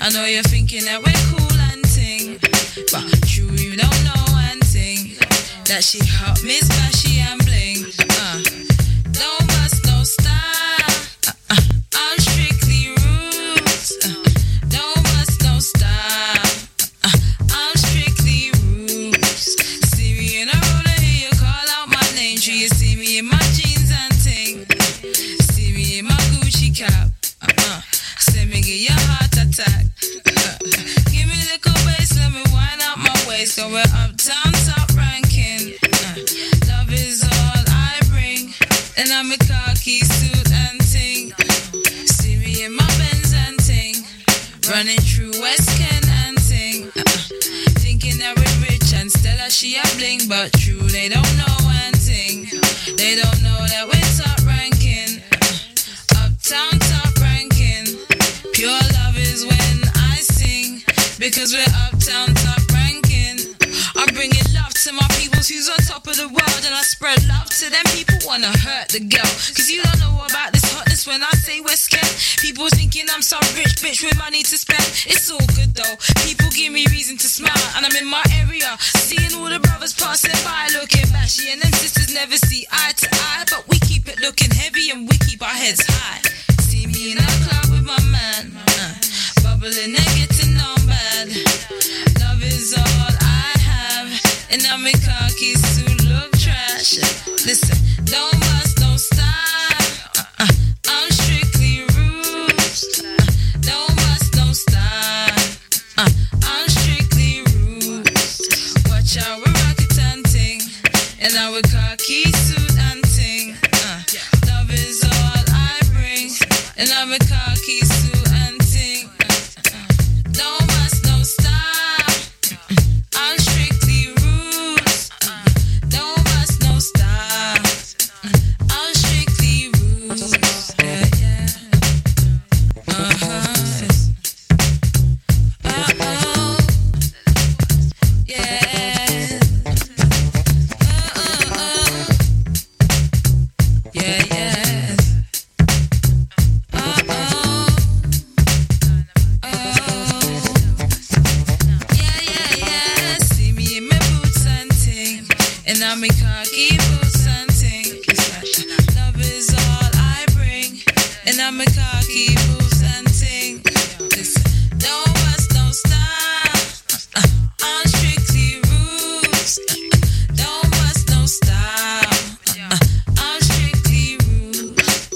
I know you're thinking that we're cool and ting, but true you don't know one thing, that she hot, Miss Bashy and bling. Don't bust no style. I'm strictly roots. Don't bust no style. I'm strictly roots. See me in a roller, hear you call out my name. Do you see me in my jeans and ting? See me in my Gucci cap. Say me get your heart attack. Give me a little bass, let me wind out my waist. So we're uptown, top ranking. Love is all I bring. And I'm a khaki suit and ting. See me in my Benz and ting. Running through West Kent and ting. Thinking that we're rich and Stella she a bling, but true they don't know one thing. They don't know that we're top ranking. Uptown top ranking. Pure love is when I sing, because we're uptown top ranking. I'm bringing love to my peoples who's on top of the world, and I spread love to them people wanna hurt the girl. Cause you don't know about this hotness when I say West Kent. People thinking I'm some rich bitch with money to spend. It's all good though, people give me reason to smile. And I'm in my area, seeing all the brothers passing by, looking bashy, and them sisters never see eye to eye. But we keep it looking heavy and we keep our heads high. See me in a club with my man, bubbling and getting on bad. Love is all I have, and I'm in khaki suit, look trash. Listen, don't bust, don't style. I'm strictly roots. Don't bust, don't style. I'm strictly roots. Watch out, we're rocket and ting, and I'm with khaki suit and ting. Love is all I bring, and I'm a khaki suit and ting. Don't bust, no style. I'm strictly roots. Don't bust, no style. I'm strictly roots. Yeah, yeah. Yeah. Yeah, yeah. And I'm in khaki boots and ting. Love is all I bring, and I'm in khaki boots and ting. Listen, don't bust, don't style. I'm strictly roots. Don't bust, no style. I'm strictly roots.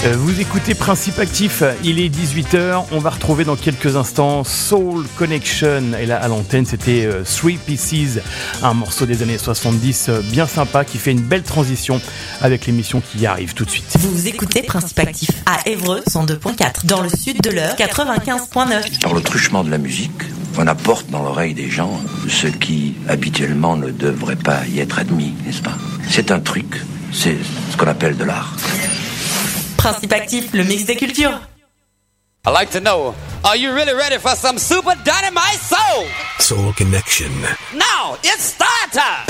Vous écoutez Principe Actif, il est 18h, on va retrouver dans quelques instants Soul Connection, et là à l'antenne c'était Three Pieces, un morceau des années 70 bien sympa qui fait une belle transition avec l'émission qui arrive tout de suite. Vous écoutez Principe Actif à Évreux 102.4, dans le sud de l'heure 95.9. Par le truchement de la musique, on apporte dans l'oreille des gens ce qui habituellement ne devrait pas y être admis, n'est-ce pas? C'est un truc, c'est ce qu'on appelle de l'art. Principe Actif, le mix des cultures. I'd like to know, are you really ready for some super dynamite soul? Soul Connection. Now, it's start time!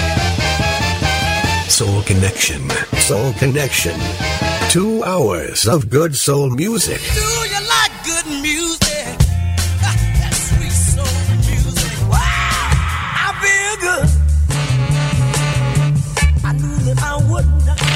Soul Connection. Soul Connection. 2 hours of good soul music. Do you like good music? That sweet soul music. Wow! I feel good. I knew that I wouldn't.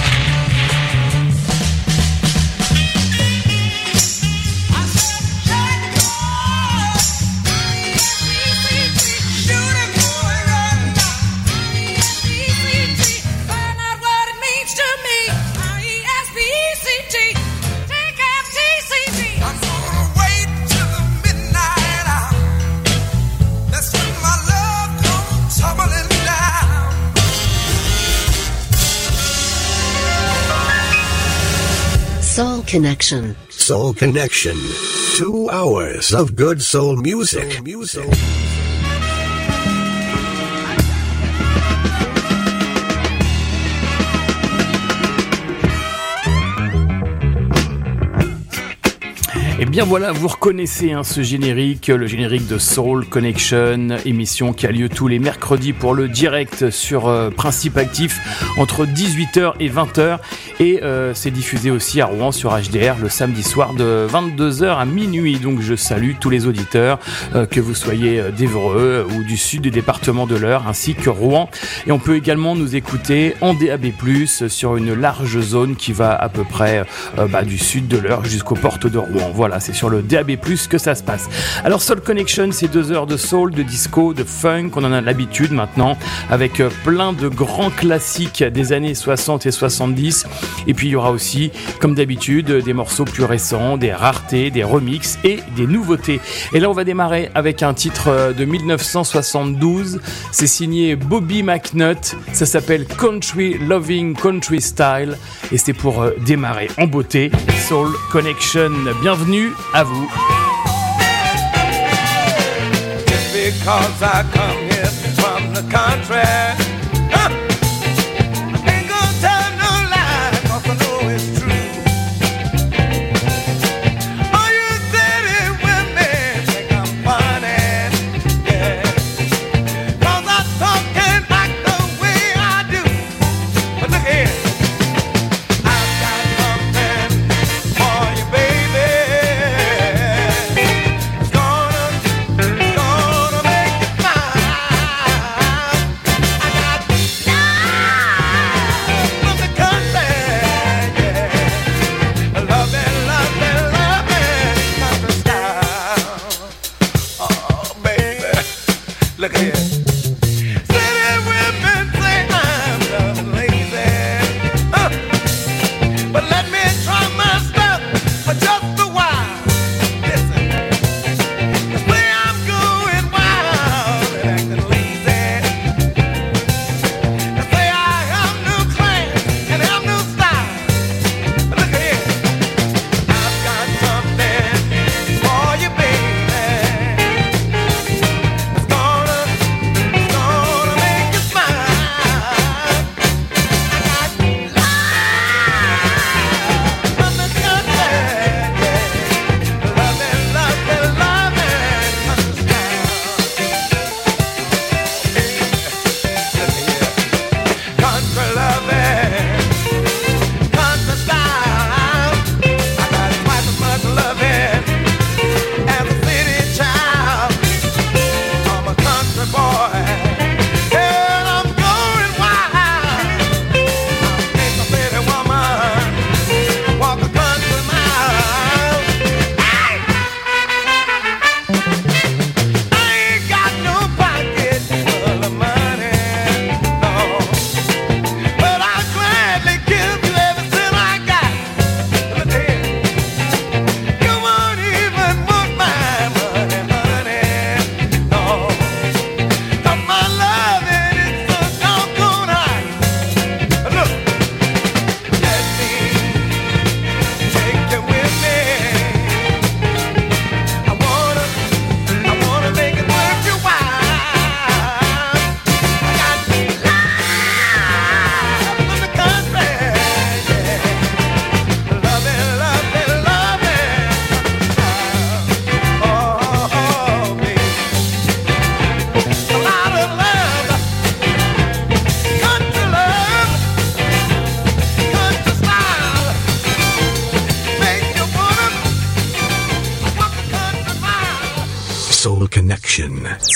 Soul Connection. Soul Connection. 2 hours of good soul music. Et bien voilà, vous reconnaissez ce générique, le générique de Soul Connection, émission qui a lieu tous les mercredis pour le direct sur Principe Actif entre 18h et 20h, et c'est diffusé aussi à Rouen sur HDR le samedi soir de 22h à minuit. Donc je salue tous les auditeurs, que vous soyez d'Évreux ou du sud du département de l'Eure ainsi que Rouen, et on peut également nous écouter en DAB+, sur une large zone qui va à peu près du sud de l'Eure jusqu'aux portes de Rouen. Voilà, c'est sur le DAB+, que ça se passe. Alors Soul Connection, c'est 2 heures de soul, de disco, de funk, on en a l'habitude maintenant, avec plein de grands classiques des années 60 et 70. Et puis il y aura aussi, comme d'habitude, des morceaux plus récents, des raretés, des remixes et des nouveautés. Et là on va démarrer avec un titre de 1972, c'est signé Bobby McNutt, ça s'appelle Country Loving Country Style, et c'est pour démarrer en beauté. Soul Connection, bienvenue à vous. Just because I come here from the country, I ain't gonna tell no lie, 'cause I know it's true. All you city women think I'm funny, yeah, 'cause I talk and act the way I do. But look here, I've got something for you, baby. It's gonna make you mine.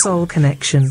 Soul Connection.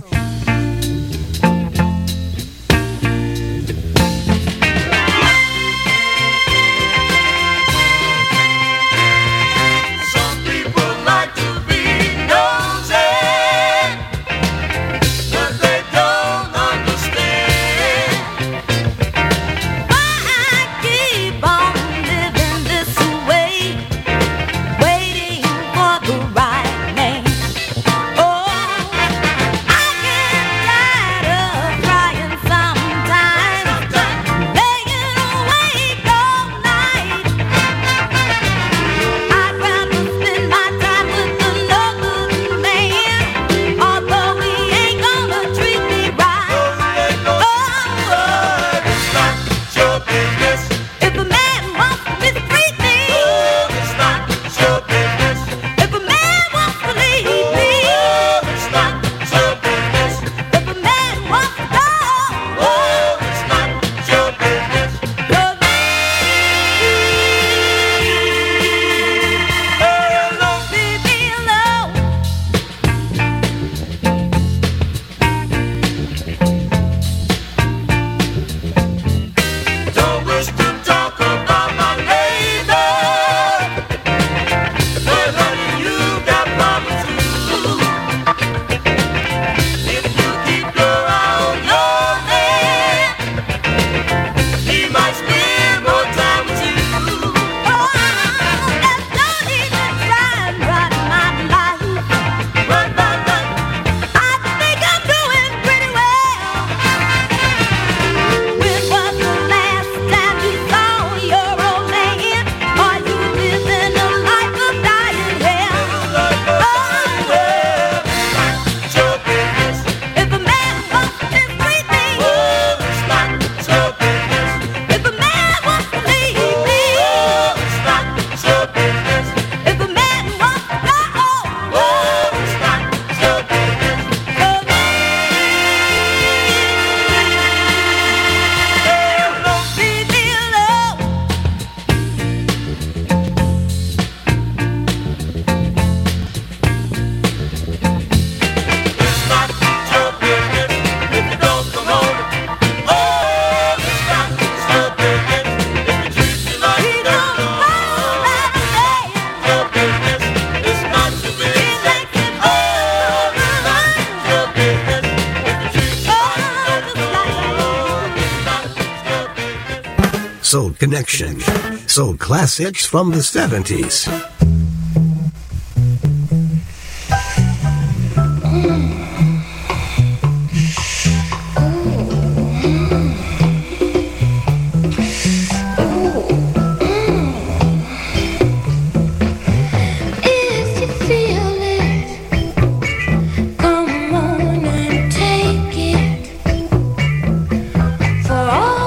Soul Connection. Soul classics from the 70s.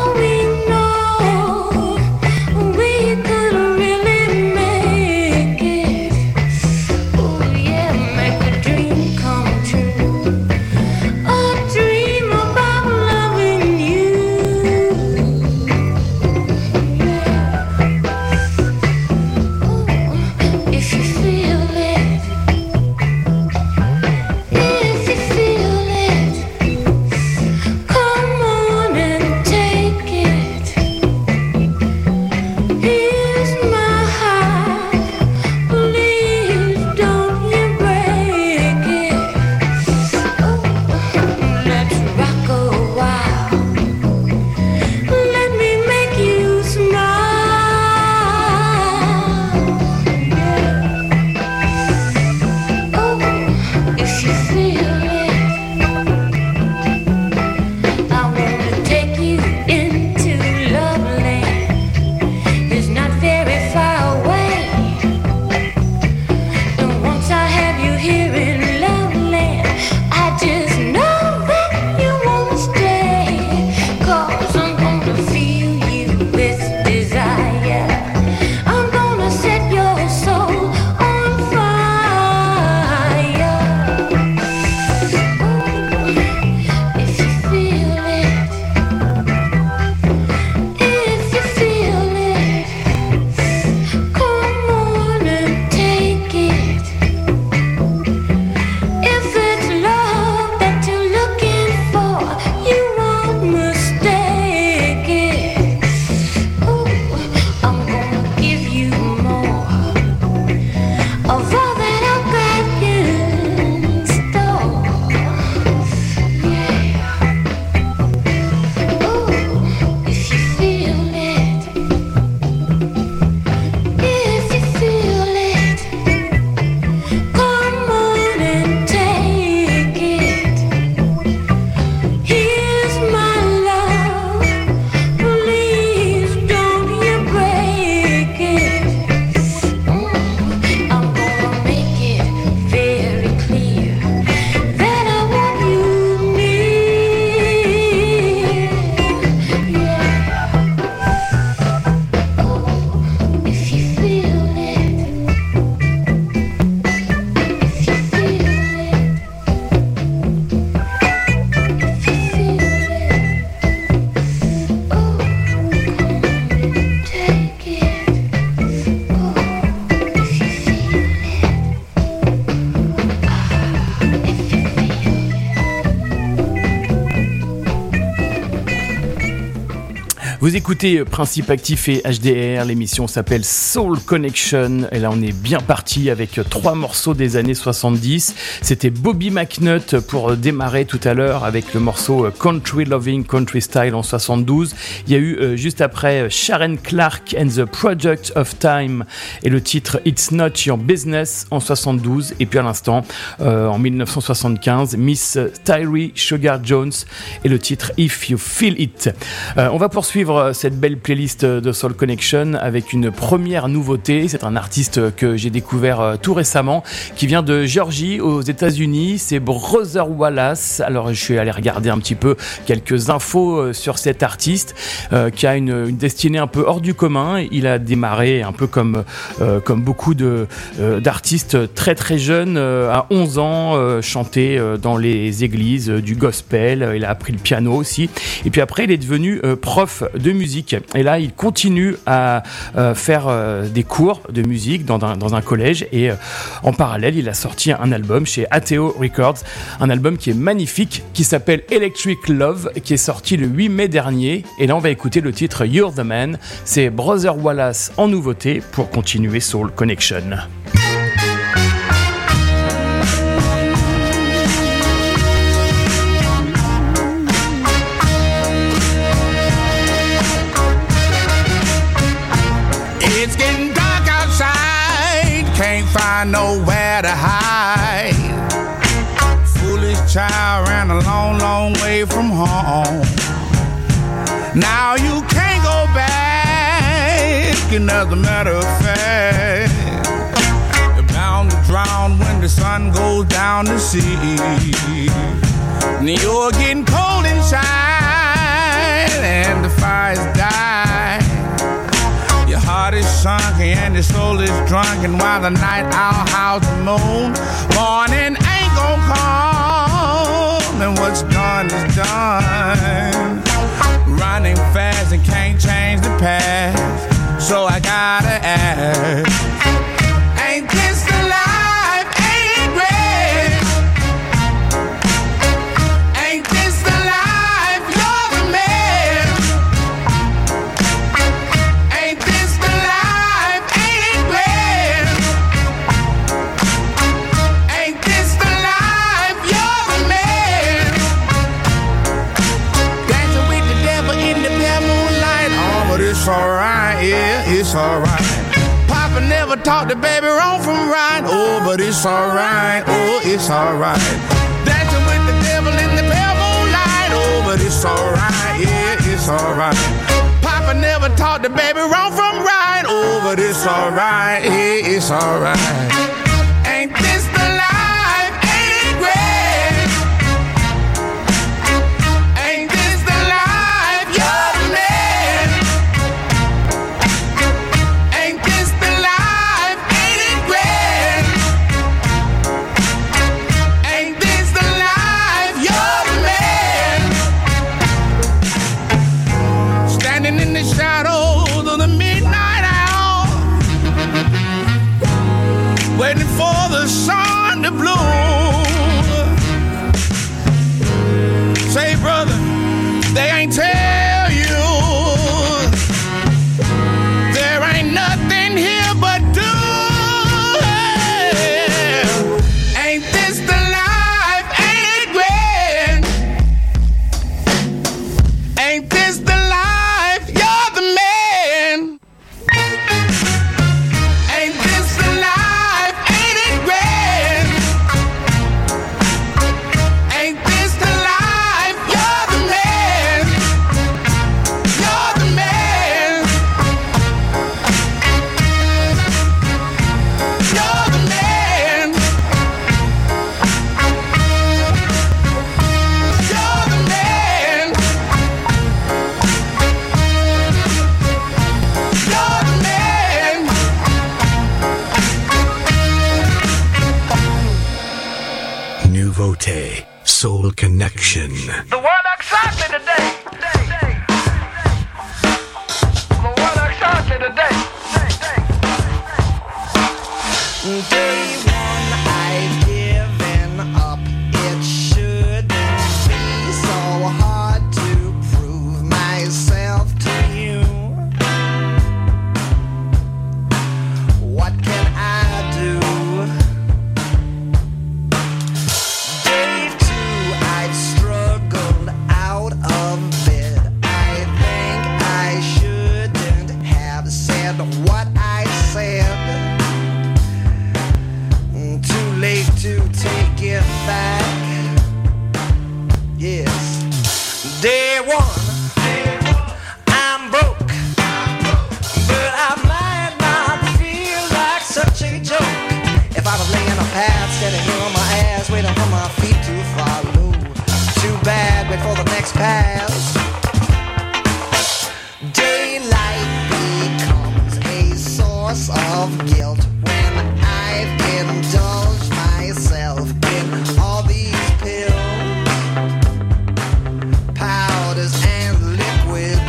We could really make it. Vous écoutez Principe Actif et HDR, l'émission s'appelle Soul Connection et là on est bien parti avec 3 morceaux des années 70. C'était Bobby McNutt pour démarrer tout à l'heure avec le morceau Country Loving Country Style en 72. Il y a eu juste après Sharon Clark and the Project of Time et le titre It's Not Your Business en 72 et puis à l'instant en 1975 Miss Tyree Sugar Jones et le titre If You Feel It. On va poursuivre cette belle playlist de Soul Connection avec une première nouveauté. C'est un artiste que j'ai découvert tout récemment qui vient de Géorgie aux États-Unis. C'est Brother Wallace. Alors je suis allé regarder un petit peu quelques infos sur cet artiste qui a une destinée un peu hors du commun. Il a démarré un peu comme beaucoup d'artistes très très jeunes à 11 ans chanter dans les églises du gospel. Il a appris le piano aussi et puis après il est devenu prof de musique et là il continue à faire des cours de musique dans un collège et en parallèle il a sorti un album chez Ateo Records, un album qui est magnifique qui s'appelle Electric Love qui est sorti le 8 mai dernier et là on va écouter le titre You're the Man. C'est Brother Wallace en nouveauté pour continuer Soul Connection. Can't find nowhere to hide. Foolish child ran a long, long way from home. Now you can't go back, and as a matter of fact, you're bound to drown when the sun goes down the sea. And you're getting cold inside, and the fire's dying. Your heart is sunk and your soul is drunk, and while the night owl howls the moon, morning ain't gon' come, and what's done is done. Running fast and can't change the past, so I gotta ask, ain't this the life? Ain't it great? Ain't this the life? You're the man. Ain't this the life? Ain't it great? Ain't this the life? You're the man. Dancing with the devil in the pale moonlight. Oh, but it's alright, yeah, it's alright. Papa never taught the baby wrong from right. Oh, but it's alright, oh, it's alright. Dancing with the devil in the pale moonlight. Oh, but it's alright, yeah, it's alright. Papa never taught the baby wrong from right. Oh, but it's alright, yeah, it's alright. Ain't this the life? Ain't it great? Ain't this the life? You're the man. Ain't this the life? Ain't it great? Ain't this the life? You're the man. Standing in the shadows of the midnight hour, waiting for the sun to bloom. Say, brother, they ain't tell you there ain't nothing here but doom. Ain't this the life? Ain't it great? Ain't this the life? You're the man. Ain't this the life? Ain't it great? Ain't this the life? You're the man. You're the man. You're the man. You're the man. You're the man. Nouveauté, Soul Connection. The one accept me today. The one accept me today. Day one, I've given up. It shouldn't be so hard to prove myself to you. next pass. Daylight becomes a source of guilt when I've indulged myself in all these pills, powders and liquid.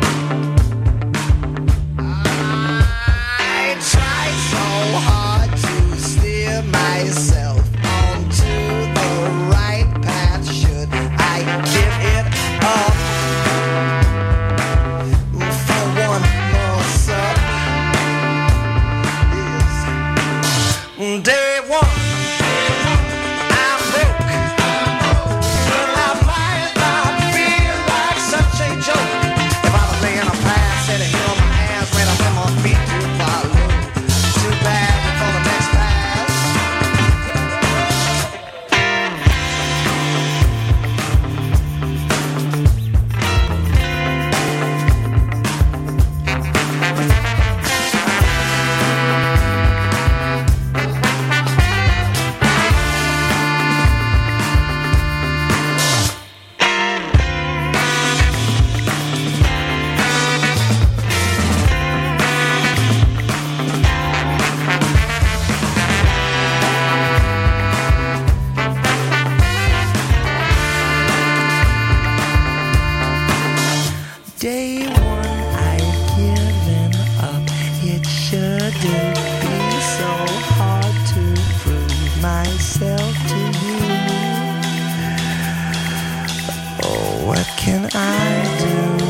I try so hard to steer myself onto the right path. Should I give it up for one more sup? Yes. Day one, I'm broke. Well, I might not feel like such a joke. If I was laying a path, said it on my ass, when I'm in my feet too far low. Too bad for the next pass. Day one, I've given up. It shouldn't be so hard to prove myself to you. Oh, what can I do?